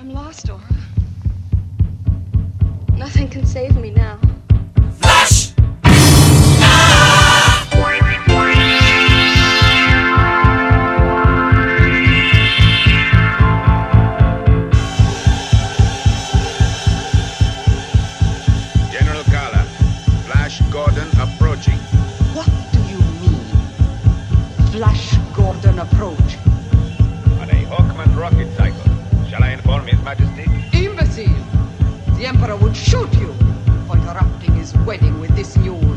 I'm lost, Aura. Nothing can save me now. Flash! General Kala, Flash Gordon approaching. What do you mean? Flash Gordon approach. On a Hawkman rocket cycle. Shall I inform His Majesty? Imbecile! The Emperor would shoot you for interrupting his wedding with this new